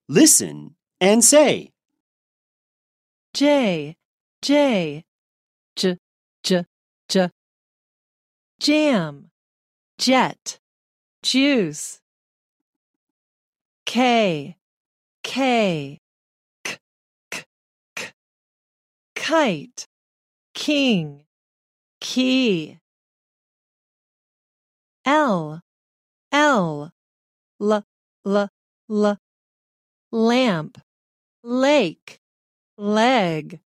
Listen and say. J, J, J, J, J. Jam, jet, juice. K, K, K, K, K. Kite, king, key. L, L, L, L, L. Lamp, lake, leg.